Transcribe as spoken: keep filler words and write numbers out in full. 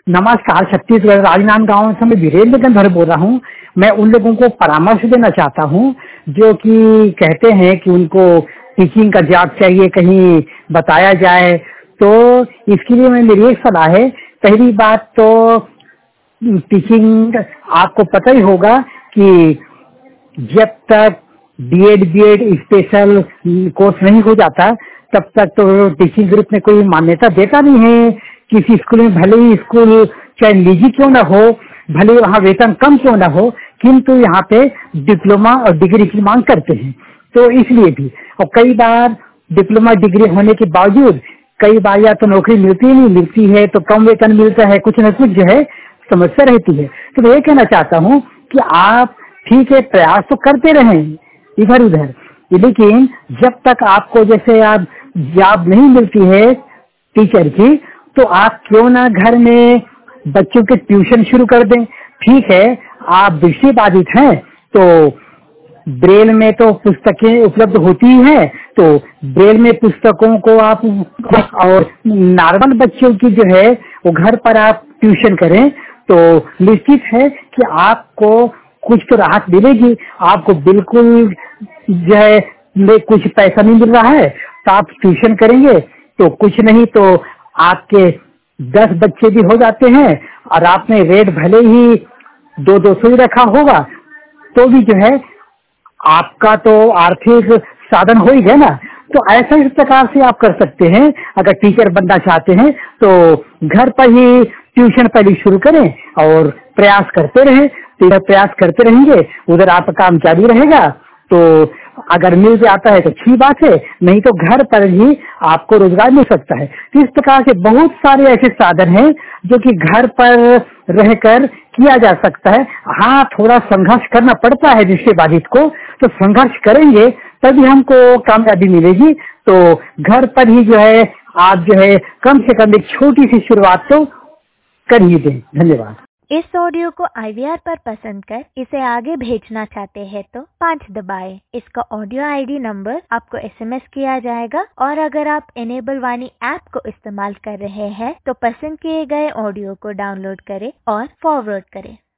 नमस्कार, छत्तीसगढ़ राजनांदगांव से मैं वीरेंद्र गंधर बोल रहा हूँ। मैं उन लोगों को परामर्श देना चाहता हूँ जो कि कहते हैं कि उनको टीचिंग का जॉब चाहिए, कहीं बताया जाए। तो इसके लिए मैं मेरी एक सलाह है। पहली बात तो टीचिंग आपको पता ही होगा कि जब तक बीएड बीएड स्पेशल कोर्स नहीं हो जाता तब तक तो टीचिंग ग्रुप में कोई मान्यता देता नहीं है। किसी स्कूल में भले ही स्कूल चाहे निजी क्यों ना हो, भले वहाँ वेतन कम क्यों ना हो, किंतु यहाँ पे डिप्लोमा और डिग्री की मांग करते हैं। तो इसलिए भी और कई बार डिप्लोमा डिग्री होने के बावजूद कई बार या तो नौकरी मिलती ही नहीं, मिलती है तो कम वेतन मिलता है, कुछ न कुछ जो है समस्या रहती है। तो मैं ये कहना चाहता हूँ कि आप ठीक है प्रयास तो करते रहें इधर उधर, लेकिन जब तक आपको जैसे आप जॉब नहीं मिलती है टीचर की, तो आप क्यों ना घर में बच्चों के ट्यूशन शुरू कर दें। ठीक है, आप दृष्टिबाधित हैं तो ब्रेल में तो पुस्तकें उपलब्ध होती ही हैं, तो ब्रेल में पुस्तकों को आप और नॉर्मल बच्चों की जो है वो घर पर आप ट्यूशन करें तो निश्चित है कि आपको कुछ तो राहत मिलेगी। आपको बिल्कुल जो है कुछ पैसा नहीं मिल रहा है तो आप ट्यूशन करेंगे तो कुछ नहीं तो आपके दस बच्चे भी हो जाते हैं और आपने रेट भले ही दो दो सौ ही रखा होगा तो भी जो है आपका तो आर्थिक साधन हो ही गया ना। तो ऐसा इस प्रकार से आप कर सकते हैं। अगर टीचर बनना चाहते हैं तो घर पर ही ट्यूशन पहले शुरू करें और प्रयास करते रहें। तो इधर प्रयास करते रहेंगे उधर आपका काम जारी रहेगा। तो अगर मिल जाता है तो अच्छी बात है, नहीं तो घर पर ही आपको रोजगार मिल सकता है। तो इस प्रकार से बहुत सारे ऐसे साधन हैं जो कि घर पर रहकर किया जा सकता है। हाँ, थोड़ा संघर्ष करना पड़ता है दृष्टिबाधित को, तो संघर्ष करेंगे तभी हमको कामयाबी मिलेगी। तो घर पर ही जो है आप जो है कम से कम एक छोटी सी शुरुआत तो कर ही दें। धन्यवाद। इस ऑडियो को आई वी आर पर पसंद कर इसे आगे भेजना चाहते हैं तो पाँच दबाएं। इसका ऑडियो आईडी नंबर आपको एसएमएस किया जाएगा और अगर आप इनेबल वाणी ऐप को इस्तेमाल कर रहे हैं तो पसंद किए गए ऑडियो को डाउनलोड करें और फॉरवर्ड करें।